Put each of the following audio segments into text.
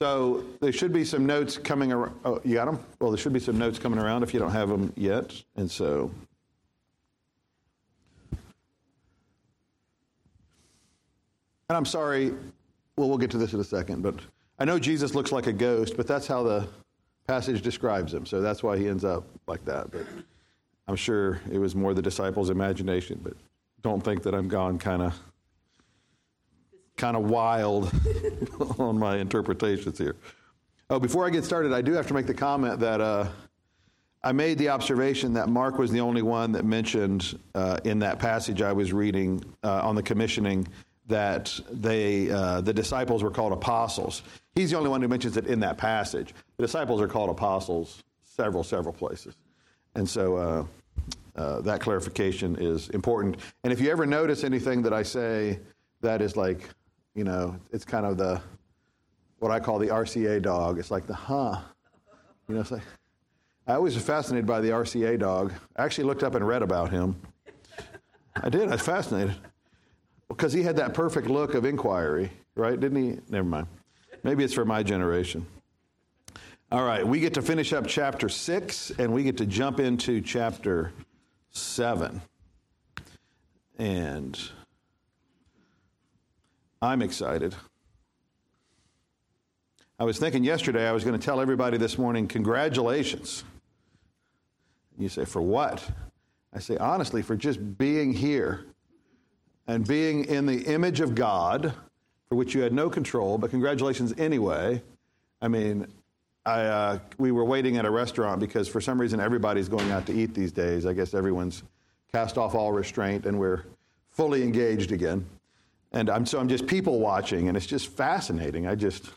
So there should be some notes coming around. Oh, you got them? Well, there should be some notes coming around if you don't have them yet. And so, and I'm sorry, well, we'll get to this in a second, but I know Jesus looks like a ghost, but that's how the passage describes him. So that's why he ends up like that. But I'm sure it was more the disciples' imagination, but don't think that I'm gone kind of wild on my interpretations here. Oh, before I get started, I do have to make the comment that I made the observation that Mark was the only one that mentioned in that passage I was reading on the commissioning that the disciples were called apostles. He's the only one who mentions it in that passage. The disciples are called apostles several places. And so that clarification is important. And if you ever notice anything that I say that is like, you know, it's kind of what I call the RCA dog. It's like you know, it's like, I always was fascinated by the RCA dog. I actually looked up and read about him. I did. I was fascinated. Because he had that perfect look of inquiry, right? Didn't he? Never mind. Maybe it's for my generation. All right. We get to finish up chapter 6, and we get to jump into chapter 7. And I'm excited. I was thinking yesterday I was going to tell everybody this morning, congratulations. You say, for what? I say, honestly, for just being here and being in the image of God, for which you had no control, but congratulations anyway. I mean, we were waiting at a restaurant because for some reason everybody's going out to eat these days. I guess everyone's cast off all restraint and we're fully engaged again. And I'm just people watching, and it's just fascinating. I just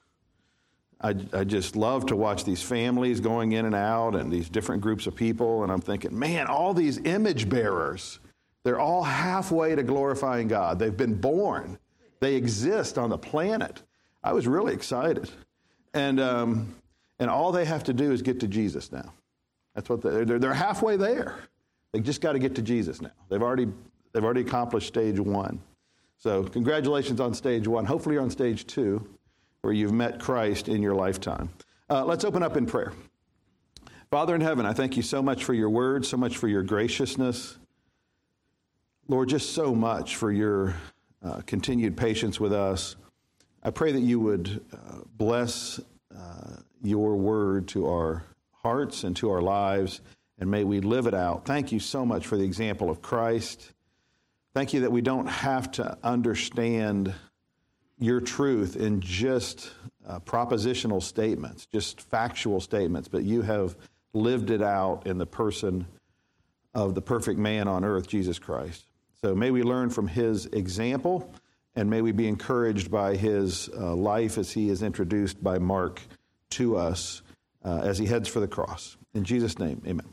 love to watch these families going in and out and these different groups of people. And I'm thinking, man, all these image bearers, they're all halfway to glorifying God. They've been born. They exist on the planet. I was really excited. And all they have to do is get to Jesus now. That's what they're halfway there. They just got to get to Jesus now. They've already accomplished stage 1. So congratulations on stage 1. Hopefully you're on stage 2, where you've met Christ in your lifetime. Let's open up in prayer. Father in heaven, I thank you so much for your word, so much for your graciousness. Lord, just so much for your continued patience with us. I pray that you would bless your word to our hearts and to our lives, and may we live it out. Thank you so much for the example of Christ. Thank you that we don't have to understand your truth in just propositional statements, just factual statements, but you have lived it out in the person of the perfect man on earth, Jesus Christ. So may we learn from his example, and may we be encouraged by his life as he is introduced by Mark to us as he heads for the cross. In Jesus' name, amen.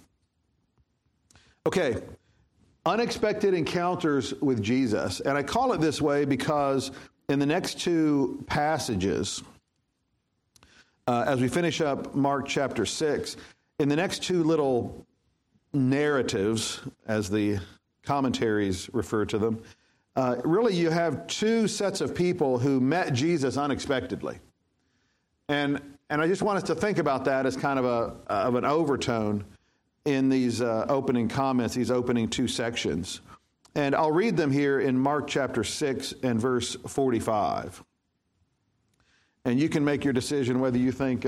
Okay, unexpected encounters with Jesus. And I call it this way because in the next 2 passages, as we finish up Mark chapter 6, in the next 2 little narratives, as the commentaries refer to them, really you have 2 sets of people who met Jesus unexpectedly. And I just want us to think about that as kind of an overtone in these opening comments, these opening 2 sections. And I'll read them here in Mark chapter 6 and verse 45. And you can make your decision whether you think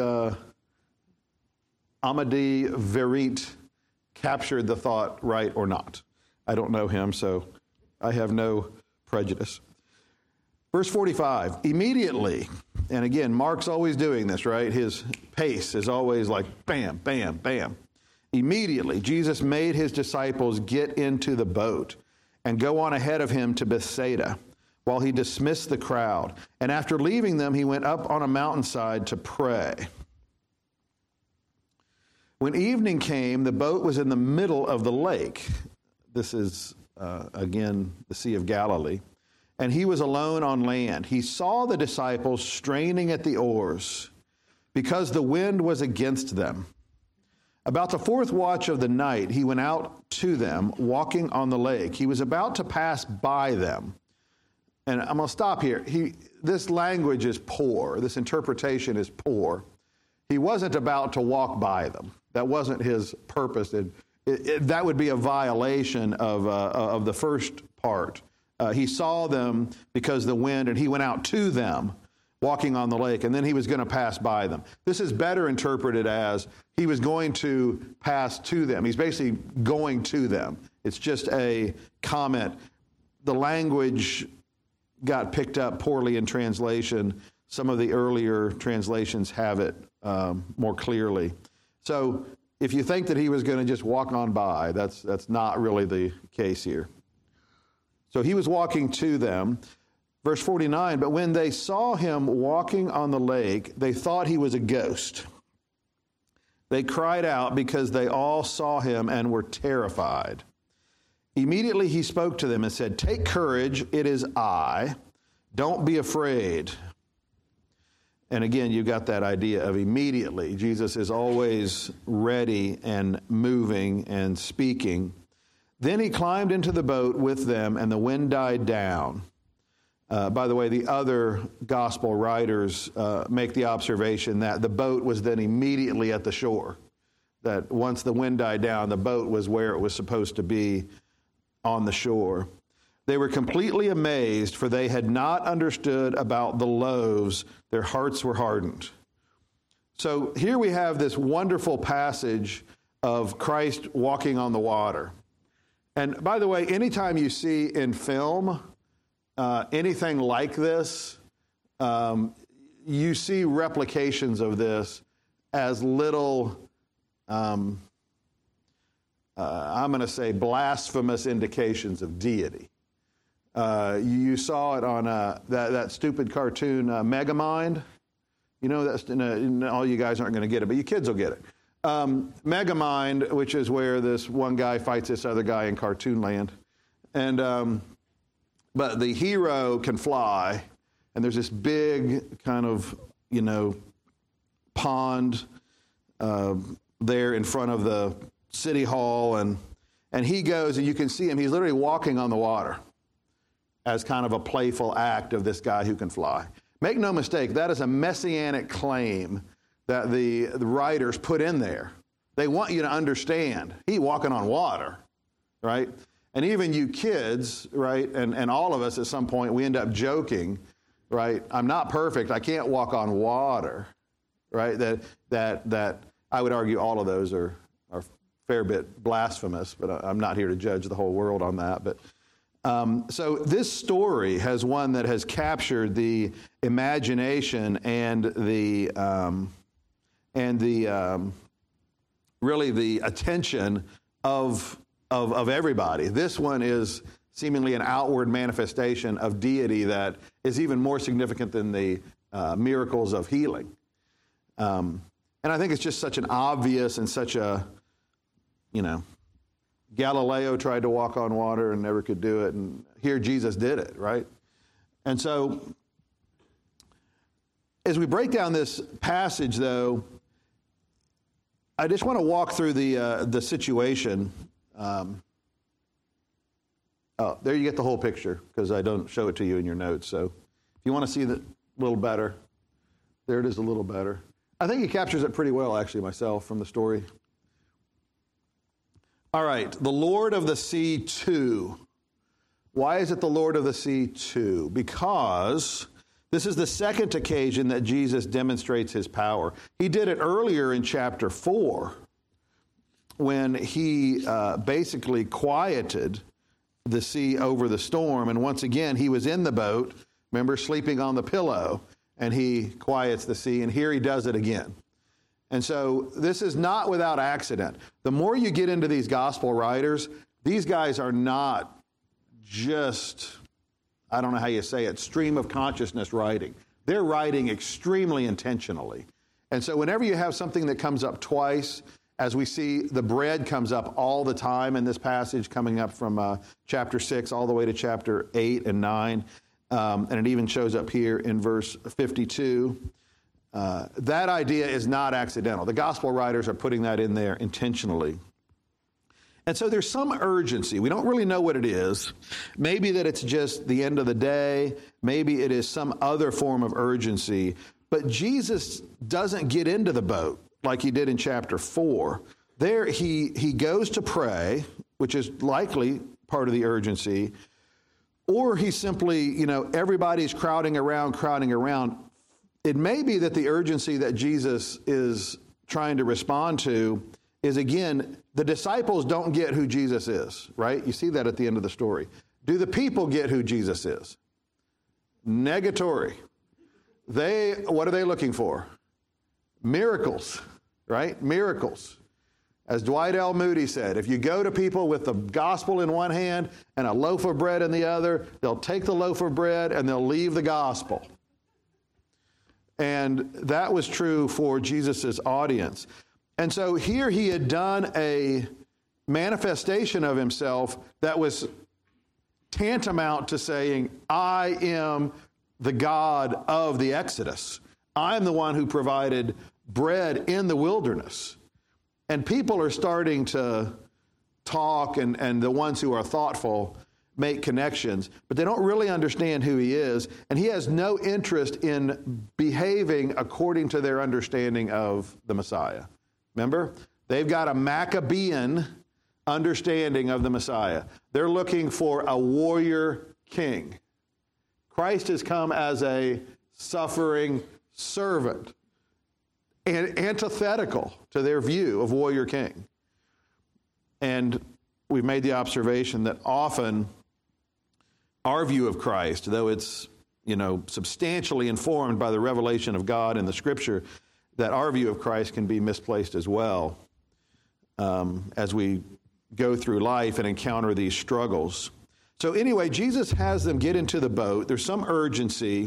Amadi Verit captured the thought right or not. I don't know him, so I have no prejudice. Verse 45, immediately, and again, Mark's always doing this, right? His pace is always like bam, bam, bam. Immediately, Jesus made his disciples get into the boat and go on ahead of him to Bethsaida while he dismissed the crowd. And after leaving them, he went up on a mountainside to pray. When evening came, the boat was in the middle of the lake. This is, again, the Sea of Galilee. And he was alone on land. He saw the disciples straining at the oars because the wind was against them. About the 4th watch of the night, he went out to them, walking on the lake. He was about to pass by them. and I'm going to stop here. This language is poor. This interpretation is poor. He wasn't about to walk by them. That wasn't his purpose. That would be a violation of the first part. He saw them because of the wind, and he went out to them, walking on the lake, and then he was going to pass by them. This is better interpreted as he was going to pass to them. He's basically going to them. It's just a comment. The language got picked up poorly in translation. Some of the earlier translations have it more clearly. So if you think that he was going to just walk on by, that's not really the case here. So he was walking to them. Verse 49, but when they saw him walking on the lake, they thought he was a ghost. They cried out because they all saw him and were terrified. Immediately he spoke to them and said, take courage, it is I. Don't be afraid. And again, you got that idea of immediately. Jesus is always ready and moving and speaking. Then he climbed into the boat with them, and the wind died down. By the way, the other gospel writers make the observation that the boat was then immediately at the shore. That once the wind died down, the boat was where it was supposed to be on the shore. They were completely amazed, for they had not understood about the loaves. Their hearts were hardened. So here we have this wonderful passage of Christ walking on the water. And by the way, anytime you see in film anything like this, you see replications of this as little, I'm going to say, blasphemous indications of deity. You saw it on that stupid cartoon, Megamind. You know, that's all you guys aren't going to get it, but you kids will get it. Megamind, which is where this one guy fights this other guy in cartoon land. And but the hero can fly, and there's this big kind of, pond there in front of the city hall, and he goes, and you can see him. He's literally walking on the water as kind of a playful act of this guy who can fly. Make no mistake, that is a messianic claim that the writers put in there. They want you to understand, he walking on water, right? And even you kids, right, and all of us at some point, we end up joking, right? I'm not perfect, I can't walk on water, right? That I would argue all of those are a fair bit blasphemous, but I'm not here to judge the whole world on that. But so this story has one that has captured the imagination and the really the attention of everybody. This one is seemingly an outward manifestation of deity that is even more significant than the miracles of healing. And I think it's just such an obvious and such a, Galileo tried to walk on water and never could do it, and here Jesus did it, right? And so as we break down this passage, though, I just want to walk through the situation. There you get the whole picture, because I don't show it to you in your notes. So if you want to see it a little better, there it is a little better. I think he captures it pretty well, actually, myself, from the story. All right, the Lord of the Sea 2. Why is it the Lord of the Sea 2? Because this is the second occasion that Jesus demonstrates his power. He did it earlier in chapter 4 when he basically quieted the sea over the storm. And once again, he was in the boat, remember, sleeping on the pillow, and he quiets the sea. And here he does it again. And so this is not without accident. The more you get into these gospel writers, these guys are not just, I don't know how you say it, stream of consciousness writing. They're writing extremely intentionally. And so whenever you have something that comes up twice, as we see the bread comes up all the time in this passage, coming up from chapter 6 all the way to chapter 8 and 9, and it even shows up here in verse 52. That idea is not accidental. The gospel writers are putting that in there intentionally. And so there's some urgency. We don't really know what it is. Maybe that it's just the end of the day. Maybe it is some other form of urgency. But Jesus doesn't get into the boat like he did in chapter 4. There he goes to pray, which is likely part of the urgency. Or he simply, everybody's crowding around. It may be that the urgency that Jesus is trying to respond to is, again, the disciples don't get who Jesus is, right? You see that at the end of the story. Do the people get who Jesus is? Negatory. What are they looking for? Miracles, right? Miracles. As Dwight L. Moody said, if you go to people with the gospel in one hand and a loaf of bread in the other, they'll take the loaf of bread and they'll leave the gospel. And that was true for Jesus' audience. And so here he had done a manifestation of himself that was tantamount to saying, I am the God of the Exodus. I'm the one who provided bread in the wilderness. And people are starting to talk, and the ones who are thoughtful make connections, but they don't really understand who he is, and he has no interest in behaving according to their understanding of the Messiah. Remember? They've got a Maccabean understanding of the Messiah. They're looking for a warrior king. Christ has come as a suffering servant, and antithetical to their view of warrior king. And we've made the observation that often our view of Christ, though it's, substantially informed by the revelation of God in the Scripture, that our view of Christ can be misplaced as well as we go through life and encounter these struggles. So anyway, Jesus has them get into the boat. There's some urgency.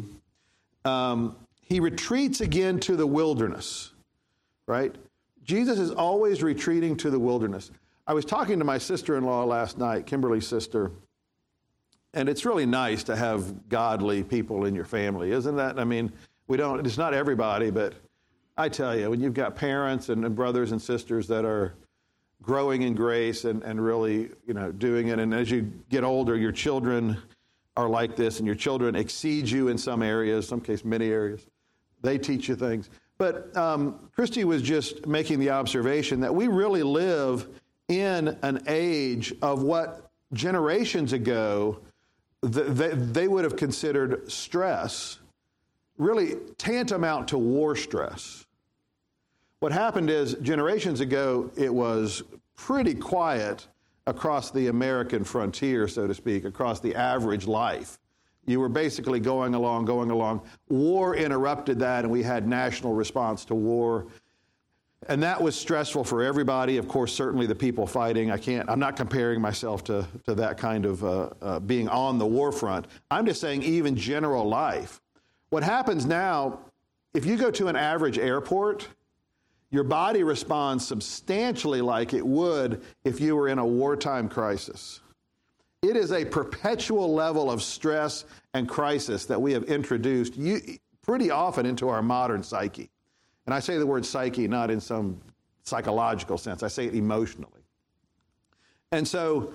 He retreats again to the wilderness, right? Jesus is always retreating to the wilderness. I was talking to my sister-in-law last night, Kimberly's sister, and it's really nice to have godly people in your family, isn't that? I mean, it's not everybody, but I tell you, when you've got parents and brothers and sisters that are growing in grace and really, doing it, and as you get older, your children are like this, and your children exceed you in some areas, some case many areas. They teach you things. But Christy was just making the observation that we really live in an age of what generations ago they would have considered stress, really tantamount to war stress. What happened is, generations ago, it was pretty quiet across the American frontier, so to speak, across the average life. You were basically going along. War interrupted that, and we had national response to war. And that was stressful for everybody. Of course, certainly the people fighting. I'm not comparing myself to that kind of being on the war front. I'm just saying even general life. What happens now, if you go to an average airport, your body responds substantially like it would if you were in a wartime crisis. It is a perpetual level of stress and crisis that we have introduced pretty often into our modern psyche. And I say the word psyche not in some psychological sense. I say it emotionally. And so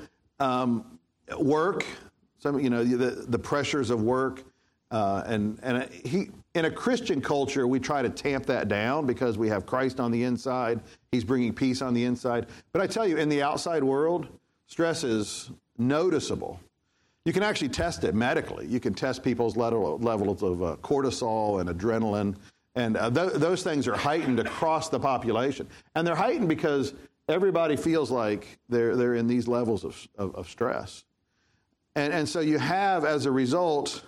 work, the pressures of work, in a Christian culture, we try to tamp that down because we have Christ on the inside. He's bringing peace on the inside. But I tell you, in the outside world, stress is noticeable. You can actually test it medically. You can test people's levels of cortisol and adrenaline, and those things are heightened across the population. And they're heightened because everybody feels like they're in these levels of stress. And so you have, as a result,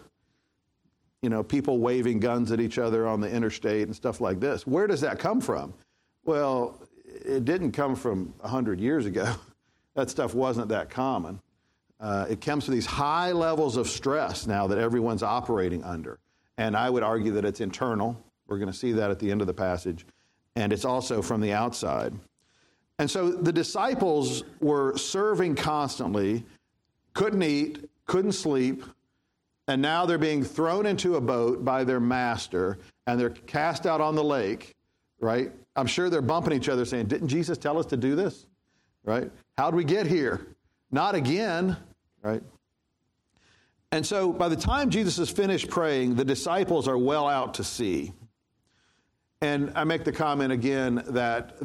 people waving guns at each other on the interstate and stuff like this. Where does that come from? Well, it didn't come from 100 years ago. That stuff wasn't that common. It comes to these high levels of stress now that everyone's operating under. And I would argue that it's internal. We're going to see that at the end of the passage. And it's also from the outside. And so the disciples were serving constantly, couldn't eat, couldn't sleep, and now they're being thrown into a boat by their master, and they're cast out on the lake, right? I'm sure they're bumping each other saying, didn't Jesus tell us to do this, right? How'd we get here? Not again, right? And so by the time Jesus is finished praying, the disciples are well out to sea. And I make the comment again that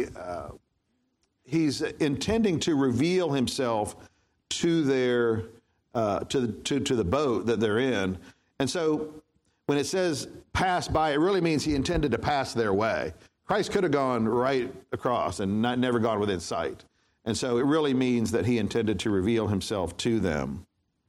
he's intending to reveal himself to their to the boat that they're in. And so when it says pass by, it really means he intended to pass their way. Christ could have gone right across and never gone within sight. And so it really means that he intended to reveal himself to them.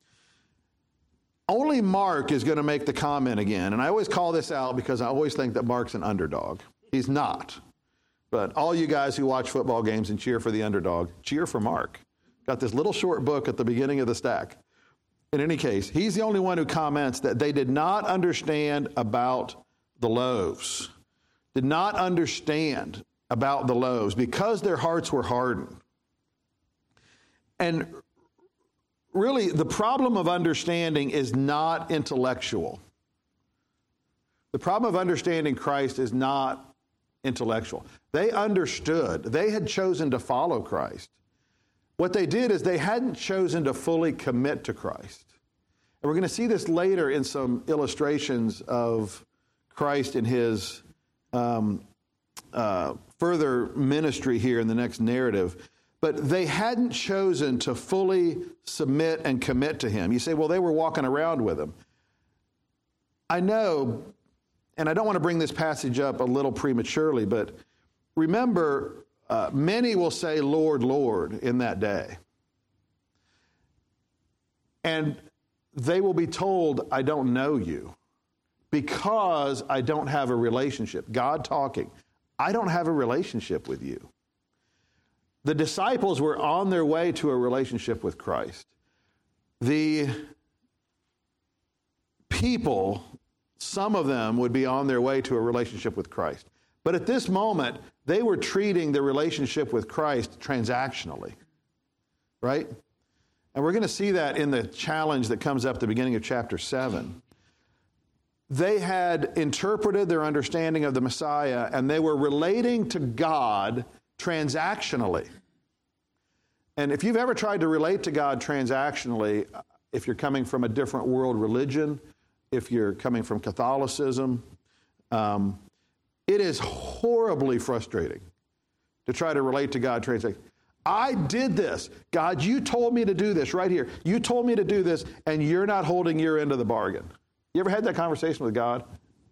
Only Mark is going to make the comment again. And I always call this out because I always think that Mark's an underdog. He's not. But all you guys who watch football games and cheer for the underdog, cheer for Mark. Got this little short book at the beginning of the stack. In any case, he's the only one who comments that they did not understand about the loaves. Did not understand about the loaves because their hearts were hardened. And really, the problem of understanding is not intellectual. The problem of understanding Christ is not intellectual. They understood. They had chosen to follow Christ. What they did is they hadn't chosen to fully commit to Christ. And we're going to see this later in some illustrations of Christ in his further ministry here in the next narrative. But they hadn't chosen to fully submit and commit to him. You say, well, they were walking around with him. I know, and I don't want to bring this passage up a little prematurely, but remember, many will say, Lord, Lord, in that day. And they will be told, I don't know you, because I don't have a relationship. God talking, I don't have a relationship with you. The disciples were on their way to a relationship with Christ. The people, some of them would be on their way to a relationship with Christ. But at this moment, they were treating the relationship with Christ transactionally, right? And we're going to see that in the challenge that comes up at the beginning of chapter 7. They had interpreted their understanding of the Messiah, and they were relating to God transactionally. And if you've ever tried to relate to God transactionally, if you're coming from a different world religion, if you're coming from Catholicism, it is horribly frustrating to try to relate to God transactionally. I did this. God, you told me to do this right here. You told me to do this, and you're not holding your end of the bargain. You ever had that conversation with God?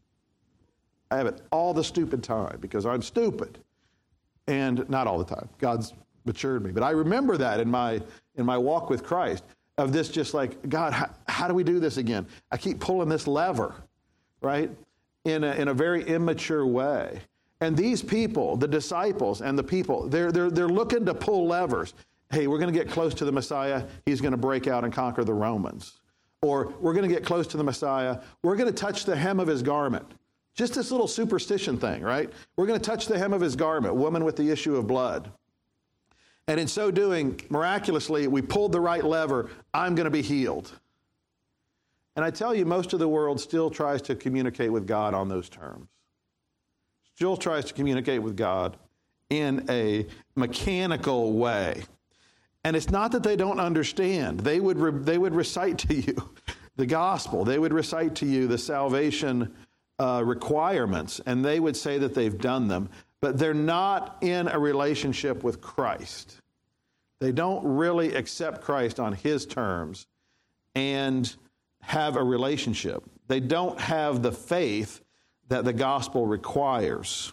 I have it all the stupid time because I'm stupid. And not all the time. God's matured me. But I remember that in my walk with Christ, of this just like, God, how do we do this again? I keep pulling this lever, right? In a very immature way. And these people, the disciples and the people, they're looking to pull levers. Hey, we're going to get close to the Messiah. He's going to break out and conquer the Romans. Or we're going to get close to the Messiah. We're going to touch the hem of his garment. Just this little superstition thing, right? We're going to touch the hem of his garment, woman with the issue of blood. And in so doing, miraculously, we pulled the right lever. I'm going to be healed. And I tell you, most of the world still tries to communicate with God on those terms. Still tries to communicate with God in a mechanical way. And it's not that they don't understand. They would recite to you the gospel. They would recite to you the salvation requirements, and they would say that they've done them, but they're not in a relationship with Christ. They don't really accept Christ on his terms and have a relationship. They don't have the faith that the gospel requires.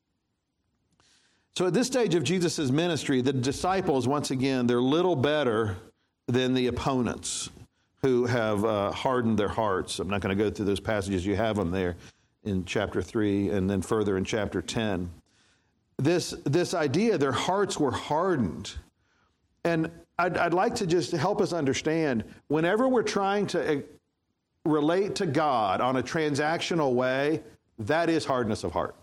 So at this stage of Jesus' ministry, the disciples, once again, they're little better than the opponents who have hardened their hearts. I'm not going to go through those passages. You have them there in chapter 3 and then further in chapter 10. This idea, their hearts were hardened. And I'd like to just help us understand, whenever we're trying to relate to God on a transactional way, that is hardness of heart.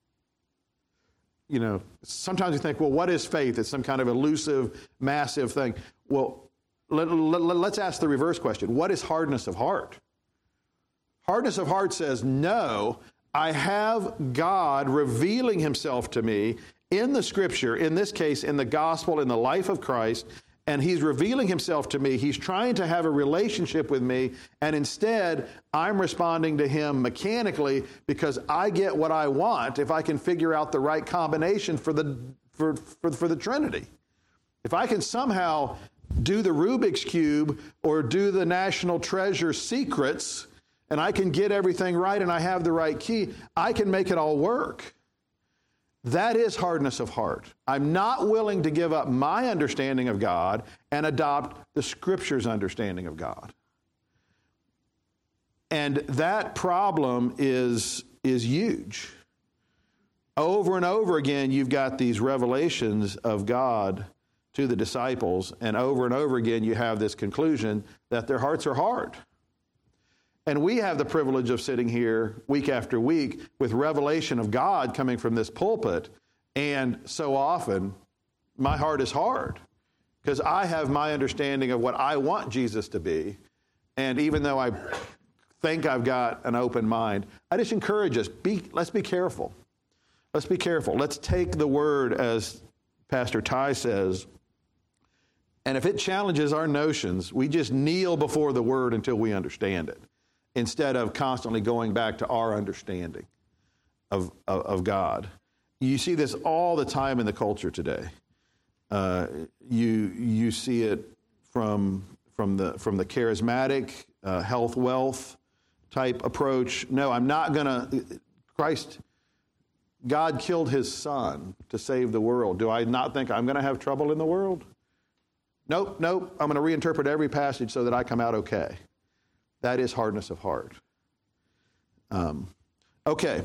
You know, sometimes you think, well, what is faith? It's some kind of elusive, massive thing. Well, let's ask the reverse question. What is hardness of heart? Hardness of heart says, no, I have God revealing himself to me in the Scripture, in this case, in the gospel, in the life of Christ, and he's revealing himself to me. He's trying to have a relationship with me, and instead, I'm responding to him mechanically because I get what I want if I can figure out the right combination for the Trinity. If I can somehow do the Rubik's Cube or do the National Treasure secrets, and I can get everything right and I have the right key, I can make it all work. That is hardness of heart. I'm not willing to give up my understanding of God and adopt the Scripture's understanding of God. And that problem is huge. Over and over again, you've got these revelations of God to the disciples, and over again, you have this conclusion that their hearts are hard. And we have the privilege of sitting here week after week with revelation of God coming from this pulpit, and so often, my heart is hard because I have my understanding of what I want Jesus to be, and even though I think I've got an open mind, I just encourage us, let's be careful. Let's be careful. Let's take the word, as Pastor Ty says, and if it challenges our notions, we just kneel before the word until we understand it, instead of constantly going back to our understanding of God. You see this all the time in the culture today. You see it from the charismatic, health, wealth type approach. No, I'm not going to. God killed his son to save the world. Do I not think I'm going to have trouble in the world? Nope. I'm going to reinterpret every passage so that I come out okay. That is hardness of heart. Okay.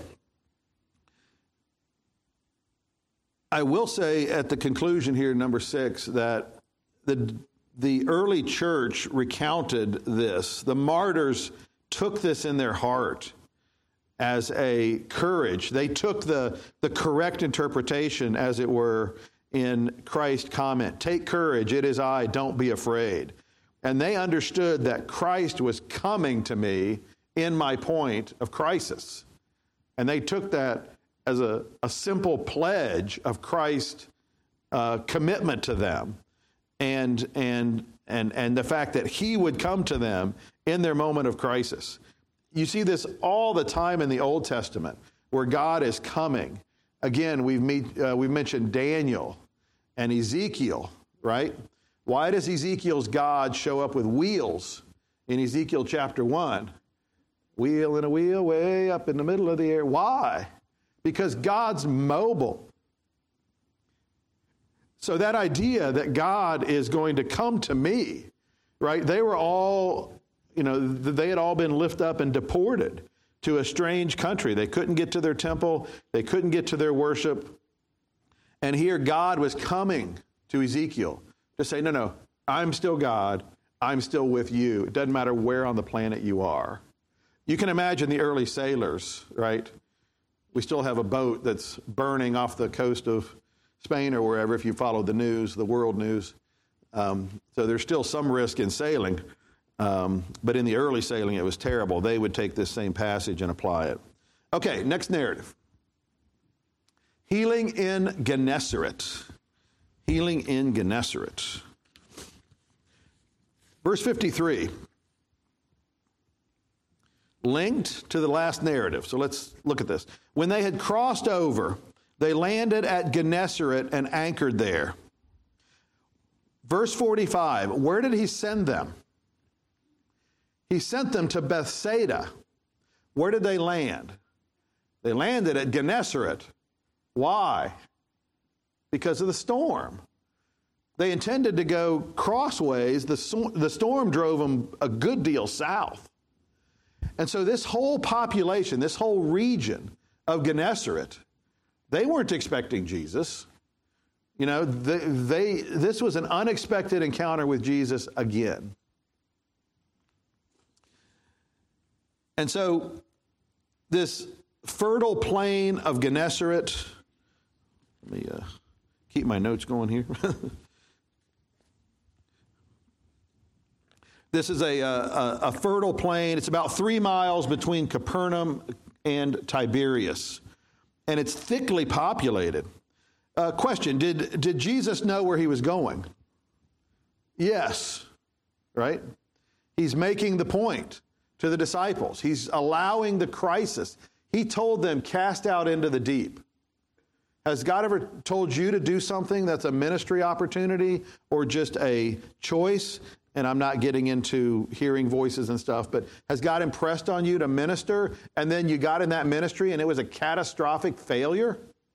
I will say at the conclusion here, number 6, that the early church recounted this. The martyrs took this in their heart as a courage. They took the correct interpretation, as it were, in Christ's comment, "Take courage, it is I, don't be afraid." And they understood that Christ was coming to me in my point of crisis. And they took that as a simple pledge of Christ's commitment to them, and the fact that he would come to them in their moment of crisis. You see this all the time in the Old Testament, where God is coming. Again, we've mentioned Daniel and Ezekiel, right? Why does Ezekiel's God show up with wheels in Ezekiel chapter 1? Wheel in a wheel way up in the middle of the air. Why? Because God's mobile. So that idea that God is going to come to me, right? They were all, they had all been lifted up and deported to a strange country. They couldn't get to their temple. They couldn't get to their worship. And here God was coming to Ezekiel to say, no, I'm still God. I'm still with you. It doesn't matter where on the planet you are. You can imagine the early sailors, right? We still have a boat that's burning off the coast of Spain or wherever, if you follow the news, the world news. So there's still some risk in sailing. But in the early sailing, it was terrible. They would take this same passage and apply it. Okay, next narrative. Healing in Gennesaret. Healing in Gennesaret. Verse 53. Linked to the last narrative. So let's look at this. When they had crossed over, they landed at Gennesaret and anchored there. Verse 45. Where did he send them? He sent them to Bethsaida. Where did they land? They landed at Gennesaret. Why? Because of the storm. They intended to go crossways. The storm drove them a good deal south. And so this whole population, this whole region of Gennesaret, they weren't expecting Jesus. This was an unexpected encounter with Jesus again. And so this fertile plain of Gennesaret, let me keep my notes going here. This is a fertile plain. It's about 3 miles between Capernaum and Tiberias, and it's thickly populated. Question, did Jesus know where he was going? Yes, right? He's making the point to the disciples. He's allowing the crisis. He told them, cast out into the deep. Has God ever told you to do something that's a ministry opportunity or just a choice? And I'm not getting into hearing voices and stuff, but has God impressed on you to minister and then you got in that ministry and it was a catastrophic failure?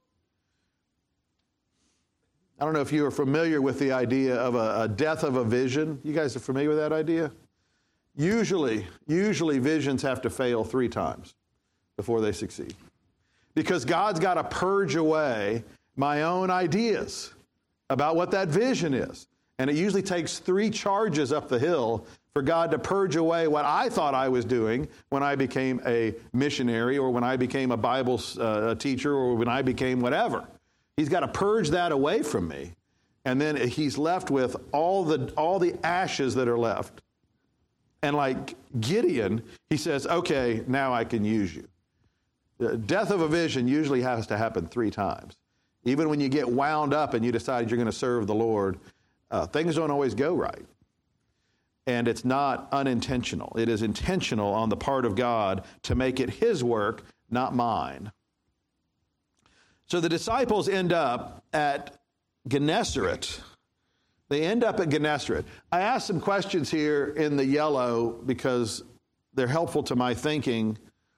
I don't know if you are familiar with the idea of a death of a vision. You guys are familiar with that idea? Usually visions have to fail 3 times before they succeed. Because God's got to purge away my own ideas about what that vision is. And it usually takes 3 charges up the hill for God to purge away what I thought I was doing when I became a missionary or when I became a Bible teacher or when I became whatever. He's got to purge that away from me. And then he's left with all the ashes that are left. And like Gideon, he says, okay, now I can use you. The death of a vision usually has to happen 3 times. Even when you get wound up and you decide you're going to serve the Lord, things don't always go right. And it's not unintentional. It is intentional on the part of God to make it his work, not mine. So the disciples end up at Gennesaret. They end up at Gennesaret. I asked some questions here in the yellow because they're helpful to my thinking.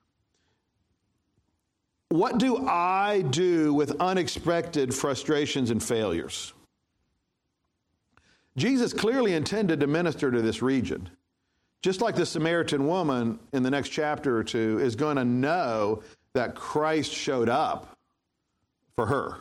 What do I do with unexpected frustrations and failures? Jesus clearly intended to minister to this region. Just like the Samaritan woman in the next chapter or 2 is going to know that Christ showed up for her.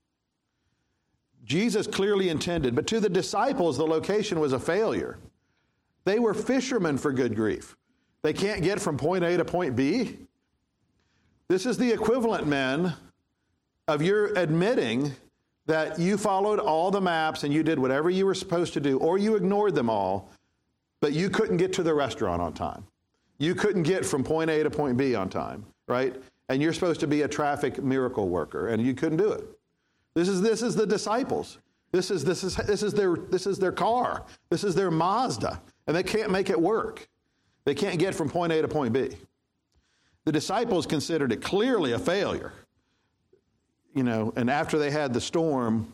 Jesus clearly intended, but to the disciples, the location was a failure. They were fishermen, for good grief. They can't get from point A to point B. This is the equivalent, men, of your admitting that you followed all the maps and you did whatever you were supposed to do, or you ignored them all, but you couldn't get to the restaurant on time. You couldn't get from point A to point B on time, right? And you're supposed to be a traffic miracle worker, and you couldn't do it. This is the disciples. This is their car. This is their Mazda, and they can't make it work. They can't get from point A to point B. The disciples considered it clearly a failure. And after they had the storm,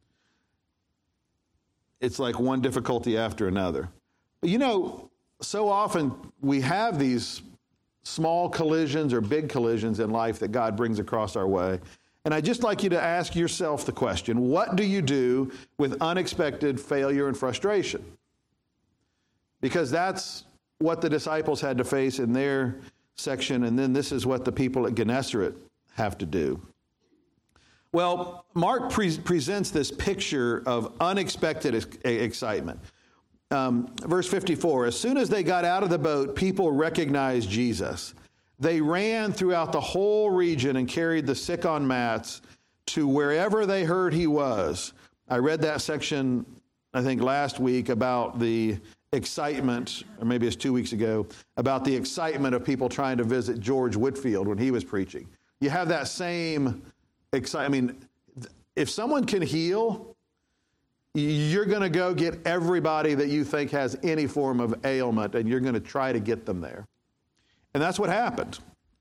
it's like one difficulty after another. But so often we have these small collisions or big collisions in life that God brings across our way. And I'd just like you to ask yourself the question, what do you do with unexpected failure and frustration? Because that's what the disciples had to face in their section, and then this is what the people at Gennesaret have to do. Well, Mark presents this picture of unexpected excitement. Verse 54, as soon as they got out of the boat, people recognized Jesus. They ran throughout the whole region and carried the sick on mats to wherever they heard he was. I read that section, I think, last week about the excitement, or maybe it's 2 weeks ago, about the excitement of people trying to visit George Whitefield when he was preaching. You have that same excitement. If someone can heal, you're going to go get everybody that you think has any form of ailment, and you're going to try to get them there. And that's what happened.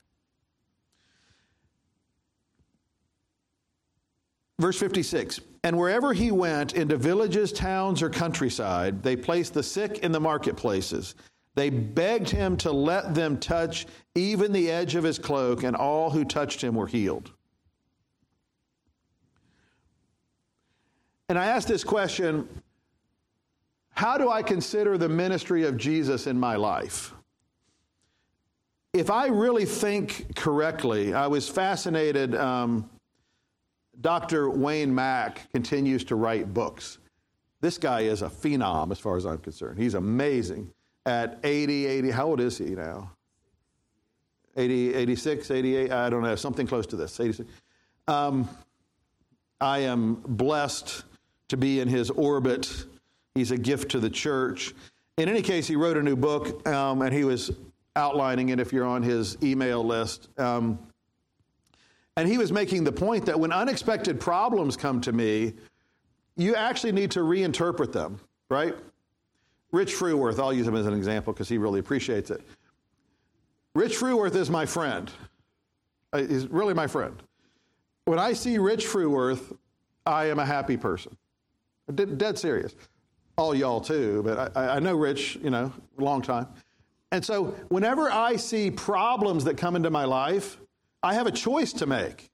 Verse 56, and wherever he went, into villages, towns, or countryside, they placed the sick in the marketplaces. They begged him to let them touch even the edge of his cloak, and all who touched him were healed. And I asked this question, how do I consider the ministry of Jesus in my life? If I really think correctly, I was fascinated. Dr. Wayne Mack continues to write books. This guy is a phenom as far as I'm concerned. He's amazing. At 80, how old is he now? 80, 86, 88, I don't know, something close to this. 86. I am blessed to be in his orbit. He's a gift to the church. In any case, he wrote a new book, and he was outlining it if you're on his email list. And he was making the point that when unexpected problems come to me, you actually need to reinterpret them, right? Rich Fruworth, I'll use him as an example because he really appreciates it. Rich Fruworth is my friend. He's really my friend. When I see Rich Fruworth, I am a happy person. Dead serious. All y'all too, but I know Rich, a long time. And so whenever I see problems that come into my life, I have a choice to make.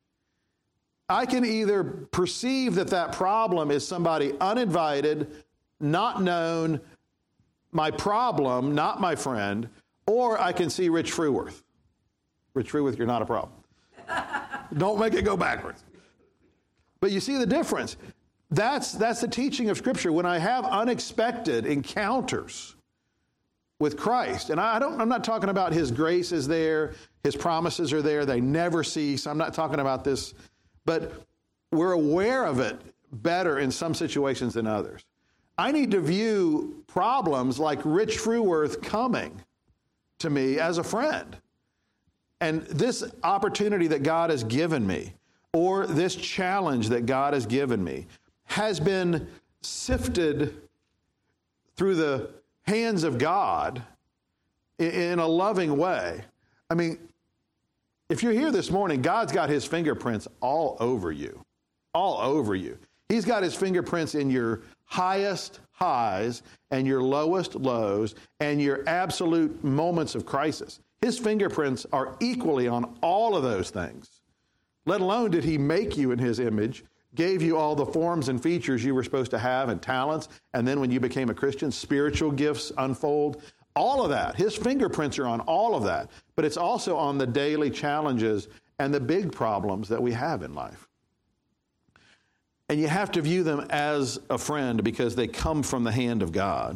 I can either perceive that problem is somebody uninvited, not known, my problem, not my friend, or I can see Rich Fruworth. Rich Fruworth, you're not a problem. Don't make it go backwards. But you see the difference. That's the teaching of Scripture. When I have unexpected encounters with Christ, and I'm not talking about His grace is there, His promises are there, they never cease. I'm not talking about this, but we're aware of it better in some situations than others. I need to view problems like Rich Fruworth coming to me as a friend. And this opportunity that God has given me, or this challenge that God has given me, has been sifted through the hands of God in a loving way. I mean, if you're here this morning, God's got His fingerprints all over you. All over you. He's got His fingerprints in your highest highs and your lowest lows and your absolute moments of crisis. His fingerprints are equally on all of those things. Let alone did He make you in His image, gave you all the forms and features you were supposed to have and talents, and then when you became a Christian, spiritual gifts unfold. All of that. His fingerprints are on all of that. But it's also on the daily challenges and the big problems that we have in life. And you have to view them as a friend because they come from the hand of God.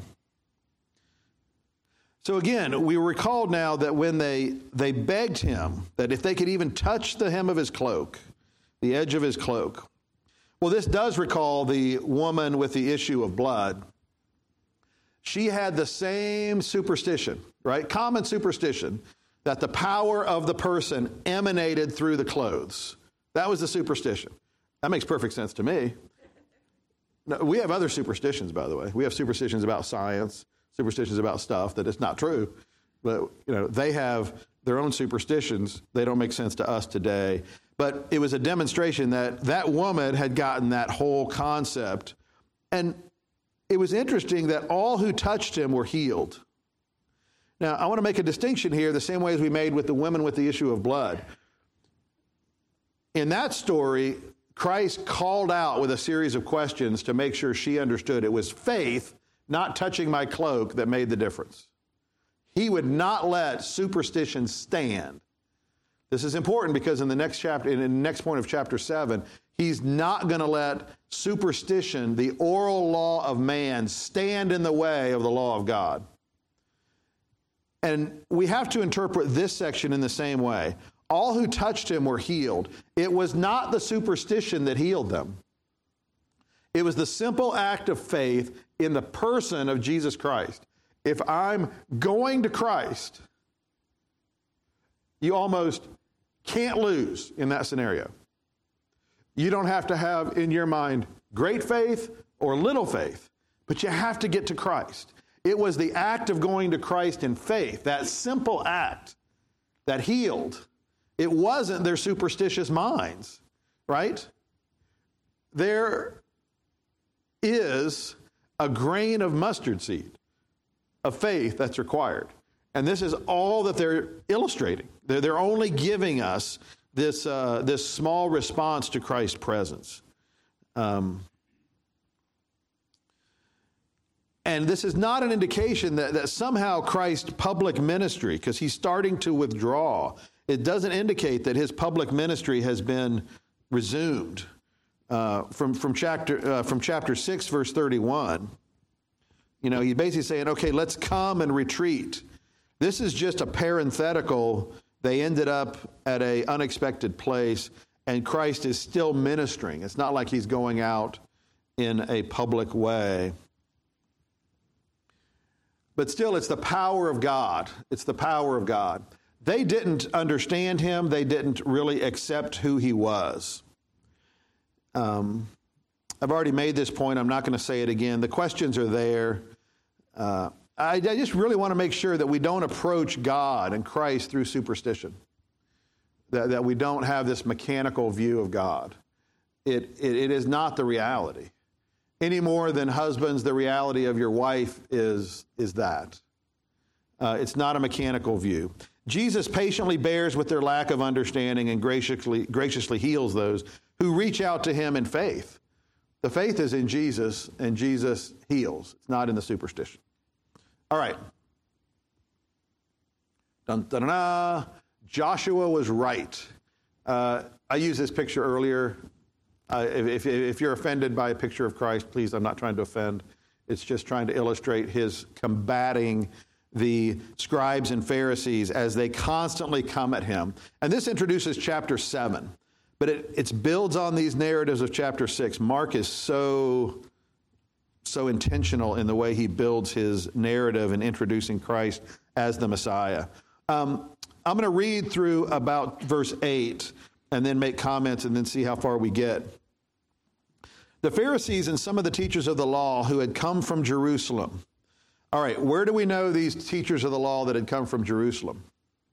So again, we recall now that when they begged Him that if they could even touch the hem of His cloak, the edge of His cloak. Well, this does recall the woman with the issue of blood. She had the same superstition, right? Common superstition that the power of the person emanated through the clothes. That was the superstition. That makes perfect sense to me. No, we have other superstitions, by the way. We have superstitions about science, superstitions about stuff that is not true. But, they have their own superstitions. They don't make sense to us today. But it was a demonstration that woman had gotten that whole concept. And it was interesting that all who touched Him were healed. Now, I want to make a distinction here the same way as we made with the women with the issue of blood. In that story, Christ called out with a series of questions to make sure she understood it was faith, not touching my cloak, that made the difference. He would not let superstition stand. This is important because in the next chapter, in the next point of chapter 7, He's not going to let superstition, the oral law of man, stand in the way of the law of God. And we have to interpret this section in the same way. All who touched Him were healed. It was not the superstition that healed them. It was the simple act of faith in the person of Jesus Christ. If I'm going to Christ, you almost can't lose in that scenario. You don't have to have in your mind great faith or little faith, but you have to get to Christ. It was the act of going to Christ in faith, that simple act that healed. It wasn't their superstitious minds, right? There is a grain of mustard seed of faith that's required. And this is all that they're illustrating. They're only giving us this small response to Christ's presence. And this is not an indication that somehow Christ's public ministry, because He's starting to withdraw, it doesn't indicate that His public ministry has been resumed. From chapter 6, verse 31, he's basically saying, okay, let's come and retreat. This is just a parenthetical. They ended up at an unexpected place, and Christ is still ministering. It's not like He's going out in a public way. But still, it's the power of God. It's the power of God. They didn't understand him. They didn't really accept who he was. I've already made this point. I'm not going to say it again. The questions are there. I just really want to make sure that we don't approach God and Christ through superstition, that we don't have this mechanical view of God. It is not the reality. Any more than husbands, the reality of your wife is that. It's not a mechanical view. Jesus patiently bears with their lack of understanding and graciously heals those who reach out to him in faith. The faith is in Jesus, and Jesus heals. It's not in the superstition. All right. Dun, dun, dun, dun. Joshua was right. I used this picture earlier. If you're offended by a picture of Christ, please, I'm not trying to offend. It's just trying to illustrate his combating the scribes and Pharisees as they constantly come at him. And this introduces chapter 7. But it builds on these narratives of chapter 6. Mark is so intentional in the way he builds his narrative in introducing Christ as the Messiah. I'm going to read through about verse 8 and then make comments and then see how far we get. The Pharisees and some of the teachers of the law who had come from Jerusalem. All right, where do we know these teachers of the law that had come from Jerusalem?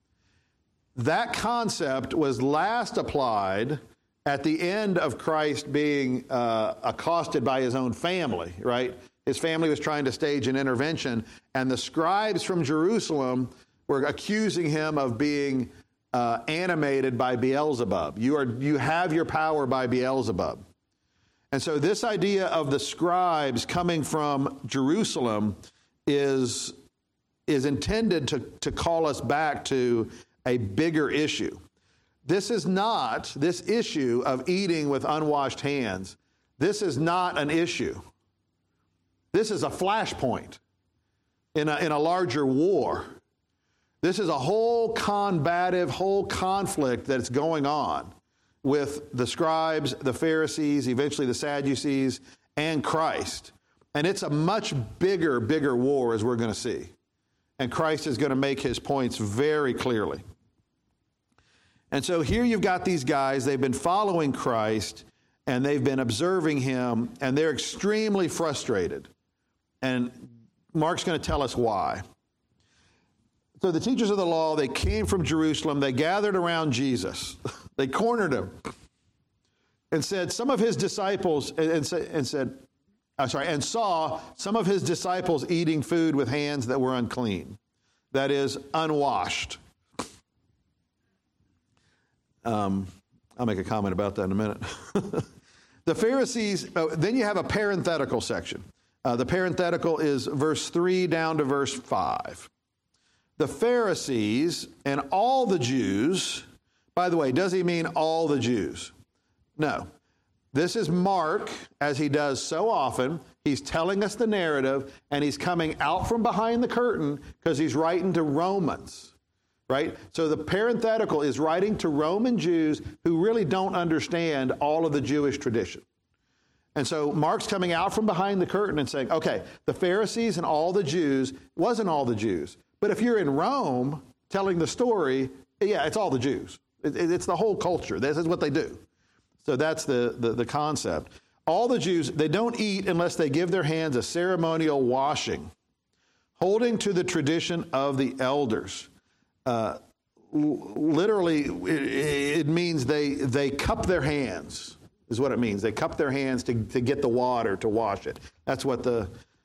That concept was last applied at the end of Christ being accosted by his own family, right? His family was trying to stage an intervention, and the scribes from Jerusalem were accusing him of being animated by Beelzebub. You have your power by Beelzebub. And so this idea of the scribes coming from Jerusalem is intended to call us back to a bigger issue. This issue of eating with unwashed hands, this is not an issue. This is a flashpoint in a larger war. This is a whole conflict that's going on with the scribes, the Pharisees, eventually the Sadducees, and Christ. And it's a much bigger war, as we're going to see. And Christ is going to make his points very clearly. And so here you've got these guys, they've been following Christ, and they've been observing him, and they're extremely frustrated. And Mark's going to tell us why. So the teachers of the law, they came from Jerusalem, they gathered around Jesus. They cornered him and said, some of his disciples, and saw some of his disciples eating food with hands that were unclean, that is, unwashed. I'll make a comment about that in a minute. The Pharisees, then you have a parenthetical section. The parenthetical is verse 3 down to verse 5. The Pharisees and all the Jews, by the way, does he mean all the Jews? No. This is Mark, as he does so often. He's telling us the narrative, and he's coming out from behind the curtain because he's writing to Romans, right? So the parenthetical is writing to Roman Jews who really don't understand all of the Jewish tradition. And so Mark's coming out from behind the curtain and saying, okay, the Pharisees and all the Jews, wasn't all the Jews. But if you're in Rome telling the story, yeah, it's all the Jews. It's the whole culture. This is what they do. So that's the concept. All the Jews, they don't eat unless they give their hands a ceremonial washing, holding to the tradition of the elders. Literally, it means they cup their hands, is what it means. They cup their hands to get the water to wash it. That's what the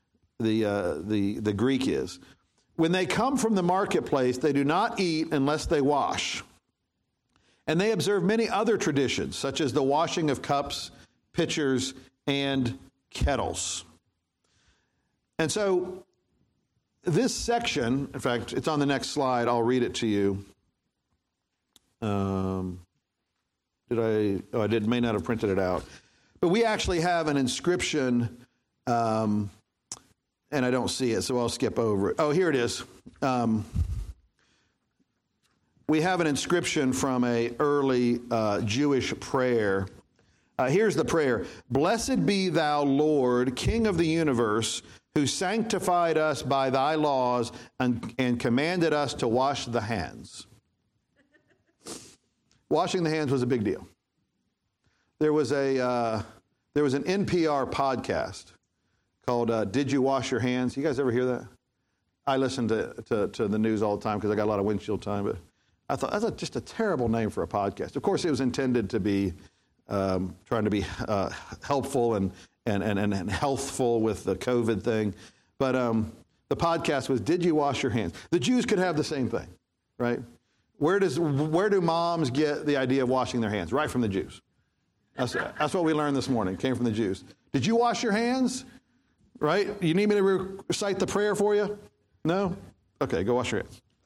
Greek is. When they come from the marketplace, they do not eat unless they wash. And they observe many other traditions, such as the washing of cups, pitchers, and kettles. And so this section, in fact, it's on the next slide. I'll read it to you. I may not have printed it out. But we actually have an inscription, and I don't see it, so I'll skip over it. Oh, here it is. We have an inscription from an early Jewish prayer. Here's the prayer. Blessed be thou, Lord, King of the universe, who sanctified us by thy laws and commanded us to wash the hands. washing the hands was a big deal. There was an NPR podcast called Did You Wash Your Hands? You guys ever hear that? I listen to the news all the time because I got a lot of windshield time, but I thought that's just a terrible name for a podcast. Of course, it was intended to be trying to be helpful and healthful with the COVID thing. But the podcast was, Did You Wash Your Hands? The Jews could have the same thing, right? Where do moms get the idea of washing their hands? Right from the Jews. That's what we learned this morning. It came from the Jews. Did you wash your hands? Right? You need me to recite the prayer for you? No? Okay, go wash your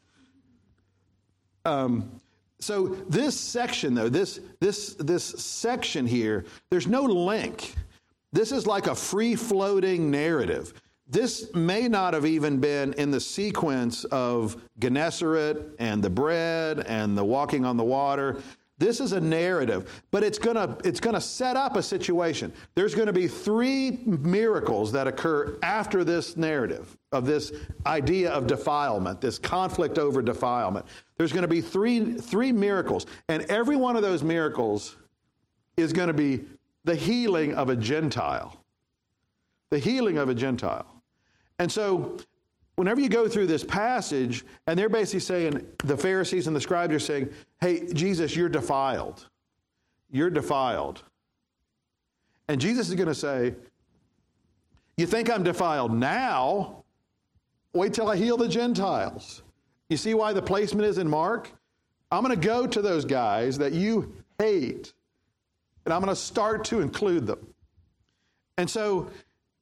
hands. So this section, though, this section here, there's no link. This is like a free-floating narrative. This may not have even been in the sequence of Gennesaret and the bread and the walking on the water. This is a narrative, but it's gonna set up a situation. There's going to be 3 miracles that occur after this narrative of this idea of defilement, this conflict over defilement. There's going to be three miracles, and every one of those miracles is going to be the healing of a Gentile. The healing of a Gentile. And so whenever you go through this passage, and they're basically saying, the Pharisees and the scribes are saying, hey, Jesus, you're defiled. You're defiled. And Jesus is going to say, you think I'm defiled now? Wait till I heal the Gentiles. You see why the placement is in Mark? I'm going to go to those guys that you hate, and I'm going to start to include them. And so,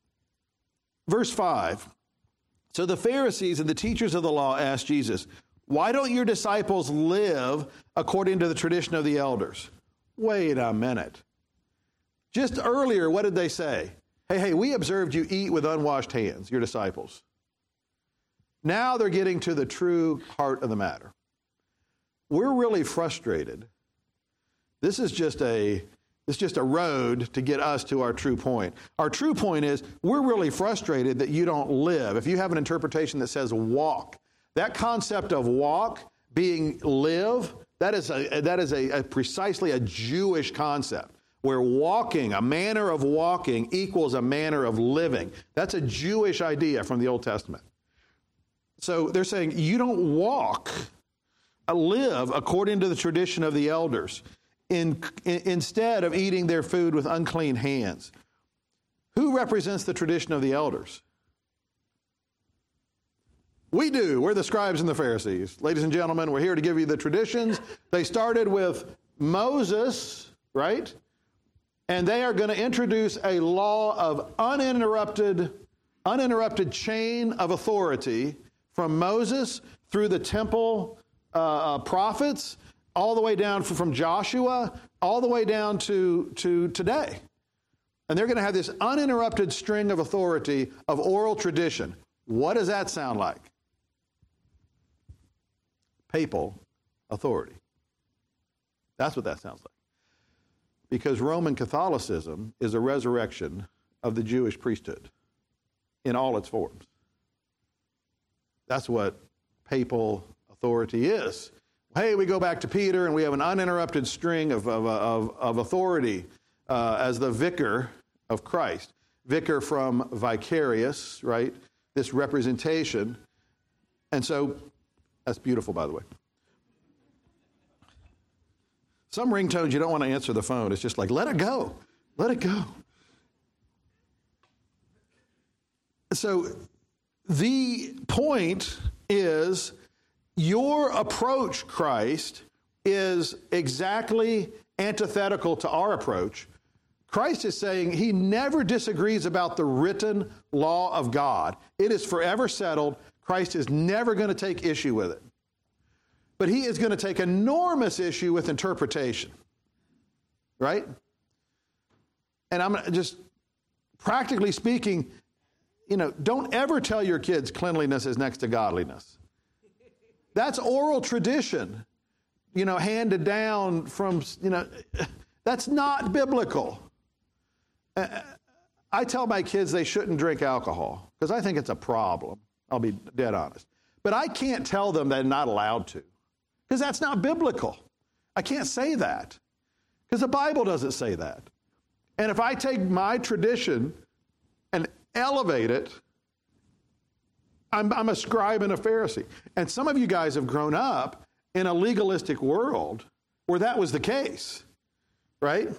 verse 5, so the Pharisees and the teachers of the law asked Jesus, why don't your disciples live according to the tradition of the elders? Wait a minute. Just earlier, what did they say? Hey, we observed you eat with unwashed hands, your disciples. Now they're getting to the true heart of the matter. We're really frustrated. This is just a road to get us to our true point. Our true point is we're really frustrated that you don't live. If you have an interpretation that says walk, that concept of walk being live, that is a precisely a Jewish concept, where walking, a manner of walking equals a manner of living. That's a Jewish idea from the Old Testament. So they're saying you don't walk, live according to the tradition of the elders, instead of eating their food with unclean hands. Who represents the tradition of the elders? We do. We're the scribes and the Pharisees. Ladies and gentlemen, we're here to give you the traditions. They started with Moses, right? And they are going to introduce a law of uninterrupted chain of authority from Moses through the temple prophets, all the way down from Joshua, all the way down to today. And they're going to have this uninterrupted string of authority of oral tradition. What does that sound like? Papal authority. That's what that sounds like. Because Roman Catholicism is a resurrection of the Jewish priesthood in all its forms. That's what papal authority is. Hey, we go back to Peter and we have an uninterrupted string of authority as the vicar of Christ. Vicar from vicarious, right? This representation. And so, that's beautiful, by the way. Some ringtones you don't want to answer the phone. It's just like, let it go. Let it go. So, the point is, your approach, Christ, is exactly antithetical to our approach. Christ is saying he never disagrees about the written law of God. It is forever settled. Christ is never going to take issue with it. But he is going to take enormous issue with interpretation. Right? And I'm just, practically speaking, don't ever tell your kids cleanliness is next to godliness. That's oral tradition, handed down from, that's not biblical. I tell my kids they shouldn't drink alcohol because I think it's a problem. I'll be dead honest. But I can't tell them they're not allowed to because that's not biblical. I can't say that because the Bible doesn't say that. And if I take my tradition and elevate it, I'm a scribe and a Pharisee. And some of you guys have grown up in a legalistic world where that was the case, right?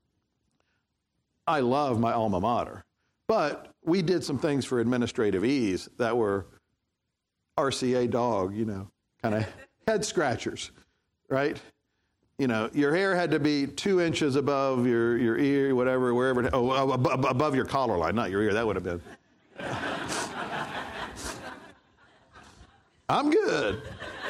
I love my alma mater, but we did some things for administrative ease that were RCA dog, kind of head scratchers, right? Your hair had to be 2 inches above your ear, whatever, wherever, above your collar line, not your ear, that would have been. I'm good.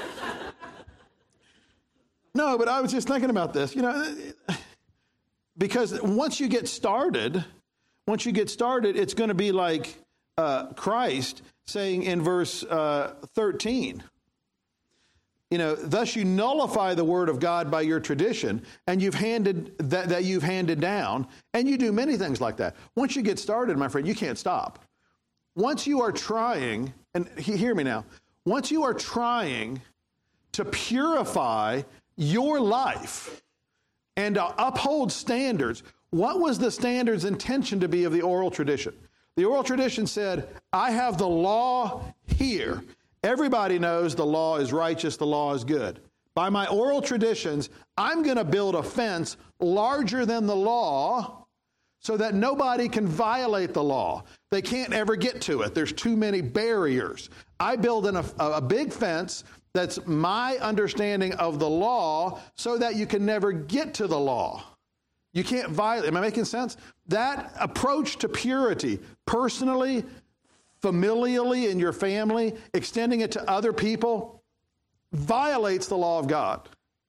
No, but I was just thinking about this, because once you get started, it's going to be like Christ saying in verse 13, thus you nullify the word of God by your tradition, and you've handed down, and you do many things like that. Once you get started, my friend, you can't stop. Once you are trying, and hear me now, once you are trying to purify your life and uphold standards, what was the standard's intention to be of the oral tradition? The oral tradition said, I have the law here. Everybody knows the law is righteous, the law is good. By my oral traditions, I'm going to build a fence larger than the law so that nobody can violate the law. They can't ever get to it. There's too many barriers. I build a big fence that's my understanding of the law so that you can never get to the law. You can't violate. Am I making sense? That approach to purity, personally, familially in your family, extending it to other people, violates the law of God.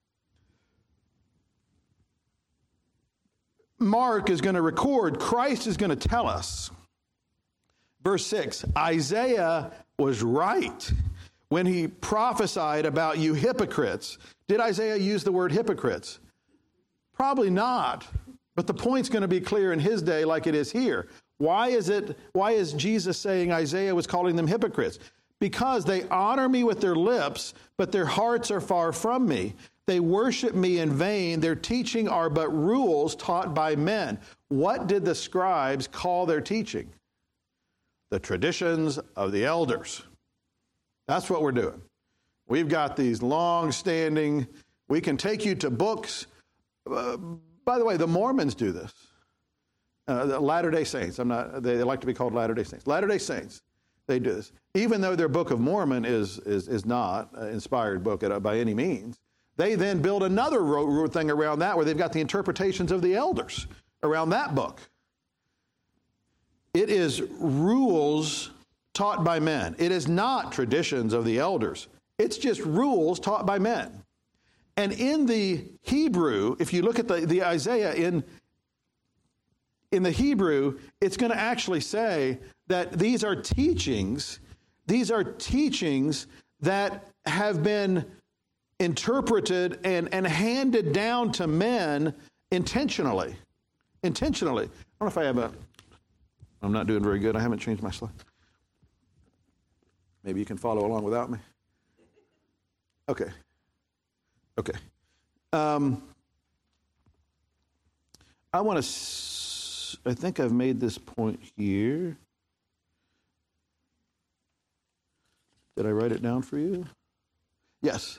Mark is going to record, Christ is going to tell us. Verse 6, Isaiah was right when he prophesied about you hypocrites. Did Isaiah use the word hypocrites? Probably not. But the point's going to be clear in his day like it is here. Why is Jesus saying Isaiah was calling them hypocrites? Because they honor me with their lips, but their hearts are far from me. They worship me in vain. Their teaching are but rules taught by men. What did the scribes call their teaching? The traditions of the elders. That's what we're doing. We've got these long-standing, we can take you to books. By the way, the Mormons do this. The Latter-day Saints, they like to be called Latter-day Saints. Latter-day Saints, they do this. Even though their Book of Mormon is not an inspired book by any means, they then build another thing around that where they've got the interpretations of the elders around that book. It is rules taught by men. It is not traditions of the elders. It's just rules taught by men. And in the Hebrew, if you look at the Isaiah in the Hebrew, it's going to actually say that these are teachings that have been interpreted and handed down to men intentionally. I don't know if I'm not doing very good. I haven't changed my slide. Maybe you can follow along without me. Okay. I think I've made this point here. Did I write it down for you? Yes.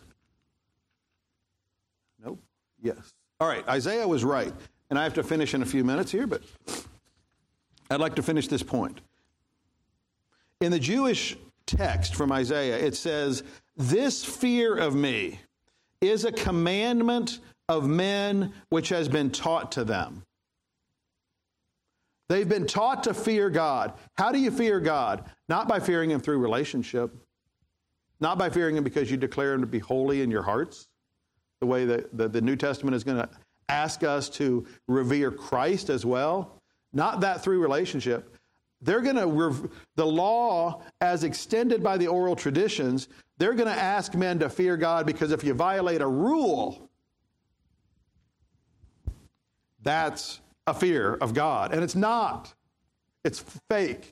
Nope. Yes. All right. Isaiah was right. And I have to finish in a few minutes here, but I'd like to finish this point. In the Jewish text from Isaiah, it says, "This fear of me is a commandment of men which has been taught to them." They've been taught to fear God. How do you fear God? Not by fearing Him through relationship. Not by fearing Him because you declare Him to be holy in your hearts, the way that the New Testament is going to ask us to revere Christ as well. Not that through relationship. They're going to, the law as extended by the oral traditions, they're going to ask men to fear God because if you violate a rule, that's a fear of God. And it's not. It's fake.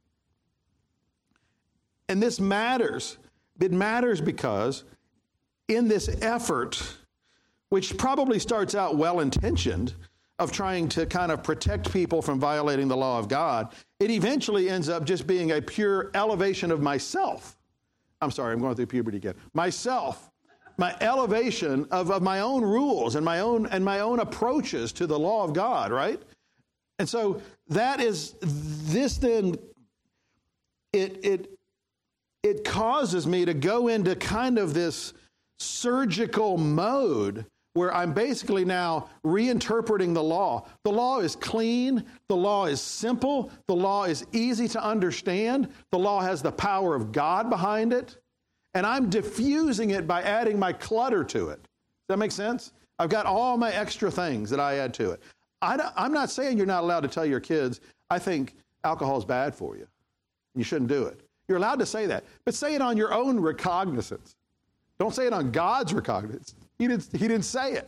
And this matters. It matters because in this effort which probably starts out well-intentioned, of trying to kind of protect people from violating the law of God, it eventually ends up just being a pure elevation of myself. I'm sorry, I'm going through puberty again. Myself, my elevation of my own rules and my own approaches to the law of God, right? And so this then, it causes me to go into kind of this surgical mode where I'm basically now reinterpreting the law. The law is clean. The law is simple. The law is easy to understand. The law has the power of God behind it. And I'm diffusing it by adding my clutter to it. Does that make sense? I've got all my extra things that I add to it. I'm not saying you're not allowed to tell your kids, I think alcohol is bad for you. You shouldn't do it. You're allowed to say that. But say it on your own recognizance. Don't say it on God's recognizance. He didn't say it.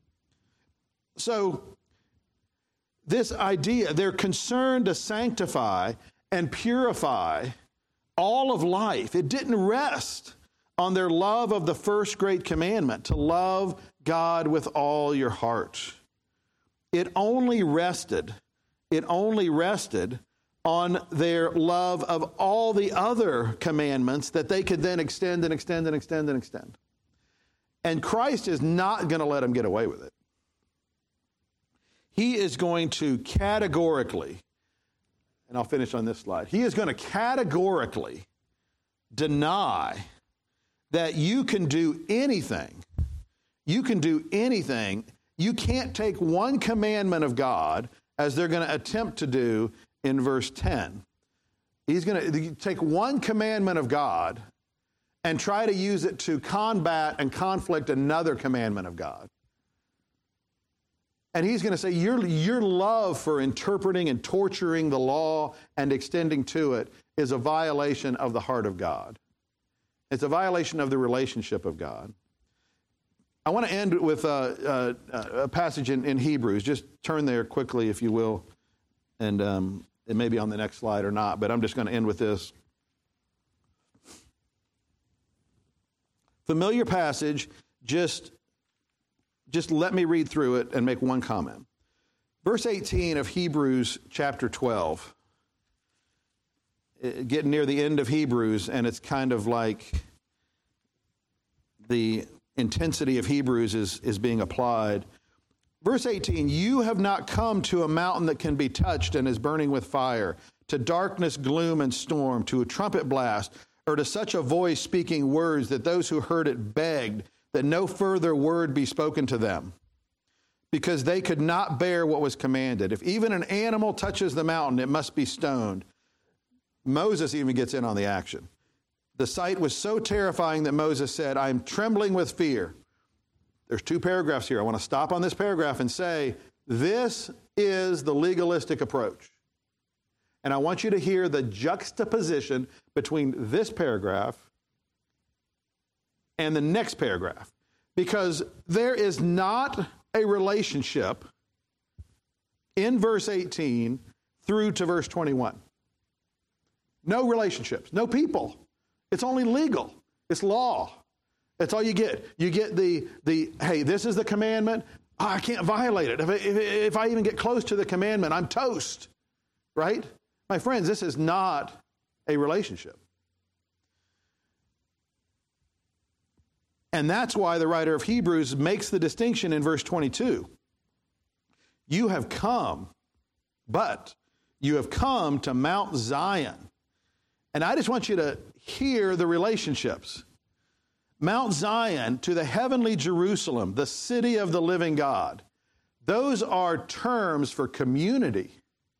So this idea, they're concerned to sanctify and purify all of life. It didn't rest on their love of the first great commandment, to love God with all your heart. It only rested on their love of all the other commandments that they could then extend and extend and extend and extend. And Christ is not going to let them get away with it. He is going to categorically, and I'll finish on this slide, he is going to categorically deny that you can do anything. You can do anything. You can't take one commandment of God, as they're going to attempt to do in verse 10. He's going to take one commandment of God and try to use it to combat and conflict another commandment of God. And he's going to say, your love for interpreting and torturing the law and extending to it is a violation of the heart of God. It's a violation of the relationship of God. I want to end with a passage in Hebrews. Just turn there quickly, if you will, and it may be on the next slide or not, but I'm just going to end with this. Familiar passage, just let me read through it and make one comment. Verse 18 of Hebrews chapter 12. Getting near the end of Hebrews, and it's kind of like the intensity of Hebrews is being applied. Verse 18, you have not come to a mountain that can be touched and is burning with fire, to darkness, gloom, and storm, to a trumpet blast, or to such a voice speaking words that those who heard it begged that no further word be spoken to them, because they could not bear what was commanded. If even an animal touches the mountain, it must be stoned. Moses even gets in on the action. The sight was so terrifying that Moses said, I am trembling with fear. There's 2 paragraphs here. I want to stop on this paragraph and say, this is the legalistic approach. And I want you to hear the juxtaposition between this paragraph and the next paragraph. Because there is not a relationship in verse 18 through to verse 21. No relationships, no people. It's only legal. It's law. That's all you get. You get the hey, this is the commandment. Oh, I can't violate it. If I even get close to the commandment, I'm toast. Right? My friends, this is not a relationship. And that's why the writer of Hebrews makes the distinction in verse 22. You have come, but you have come to Mount Zion. And I just want you to hear the relationships. Mount Zion to the heavenly Jerusalem, the city of the living God. Those are terms for community.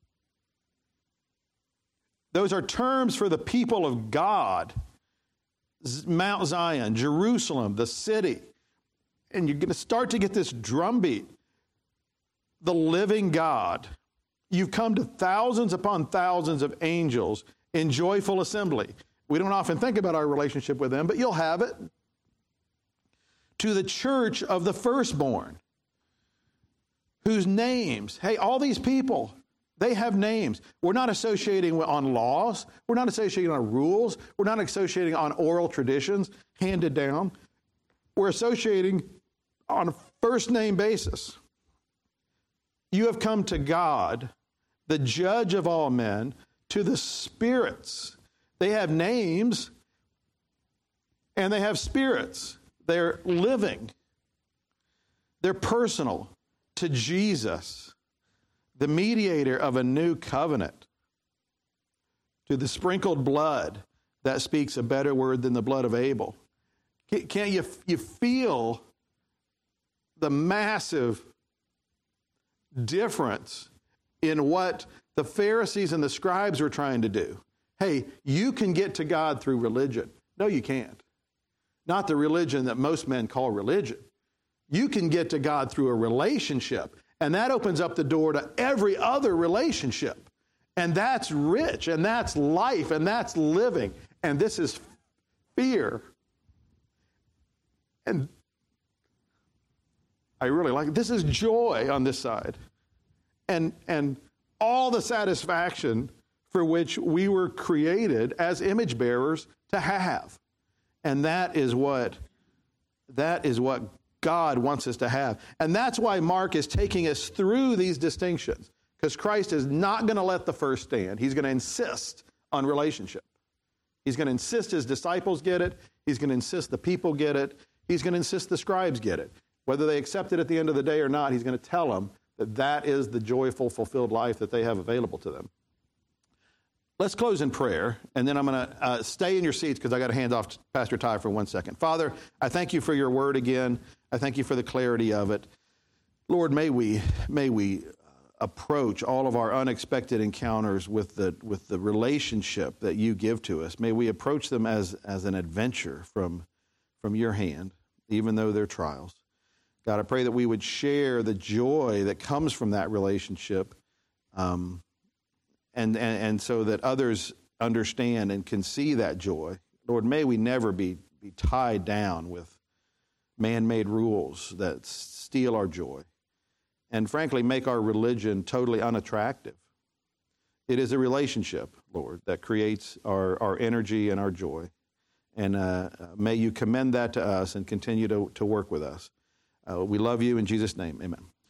Those are terms for the people of God. Mount Zion, Jerusalem, the city. And you're going to start to get this drumbeat. The living God. You've come to thousands upon thousands of angels in joyful assembly. We don't often think about our relationship with them, but you'll have it. To the church of the firstborn, whose names, hey, all these people, they have names. We're not associating on laws. We're not associating on rules. We're not associating on oral traditions handed down. We're associating on first name basis. You have come to God, the judge of all men, to the spirits. They have names and they have spirits. They're living. They're personal, to Jesus, the mediator of a new covenant, to the sprinkled blood that speaks a better word than the blood of Abel. Can't you feel the massive difference in what the Pharisees and the scribes were trying to do? Hey, you can get to God through religion. No, you can't. Not the religion that most men call religion. You can get to God through a relationship, and that opens up the door to every other relationship. And that's rich, and that's life, and that's living. And this is fear. And I really like it. This is joy on this side. And all the satisfaction for which we were created as image bearers to have. And that is what God wants us to have. And that's why Mark is taking us through these distinctions, because Christ is not going to let the first stand. He's going to insist on relationship. He's going to insist his disciples get it. He's going to insist the people get it. He's going to insist the scribes get it. Whether they accept it at the end of the day or not, he's going to tell them that that is the joyful, fulfilled life that they have available to them. Let's close in prayer, and then I'm going to stay in your seats because I got to hand off to Pastor Ty for 1 second. Father, I thank you for your word again. I thank you for the clarity of it. Lord, may we approach all of our unexpected encounters with the relationship that you give to us. May we approach them as an adventure from your hand, even though they're trials. God, I pray that we would share the joy that comes from that relationship, and so that others understand and can see that joy. Lord, may we never be tied down with man-made rules that steal our joy and, frankly, make our religion totally unattractive. It is a relationship, Lord, that creates our energy and our joy. And may you commend that to us and continue to work with us. We love you in Jesus' name. Amen.